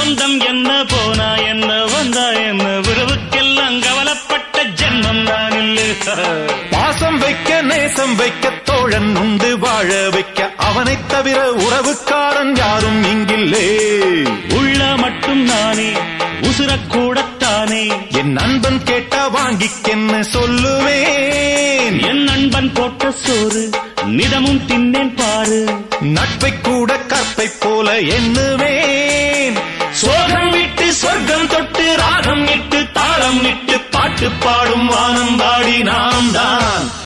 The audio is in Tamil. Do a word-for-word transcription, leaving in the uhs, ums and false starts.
பந்தம் என்ன போனா என்ன வந்தா என்ன உறவுக்கெல்லாம் கவலைப்பட்ட ஜென்மம் நான் இல்லை. பாசம் வைக்க நேசம் வைக்க தோழன் உண்டு வாழ வைக்க அவனைத் தவிர உறவுக்காரன் யாரும் இங்கில்லே. உள்ள மட்டும் நானே உசுரக்கூடத்தானே என் நண்பன் கேட்டா வாங்கிக்கென்னு சொல்லுவேன். என் நண்பன் போட்ட சோறு நிதமும் தின்னேன் பாரு. நட்பை கூட கற்பை போல எண்ணுவேன். சோகம் விட்டு சொர்க்கம் தொட்டு ராகம் இட்டு தாளம் இட்டு பாட்டு பாடும் வானம் பாடி நாம் தான்.